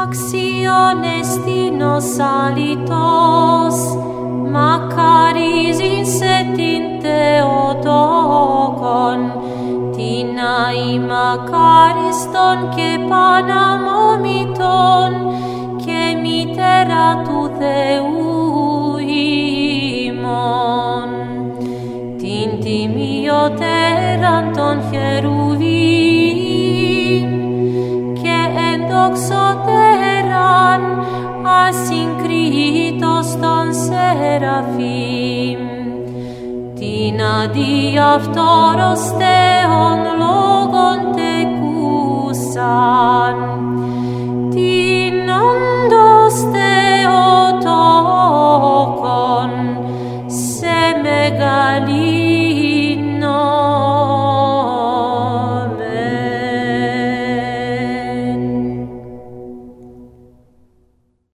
Actionestinos alitos, Macaris insetin Theotokon, Tinai Macariston και Παναμόμητον, και μητέρα του Θεού ημών. Την τιμιωτέραν των χερουβίμ και ενδοξωτέραν ασυγκρίτως των σεραφείμ, την αδιαυτόρος Θεόν λόγον τεκούσαν.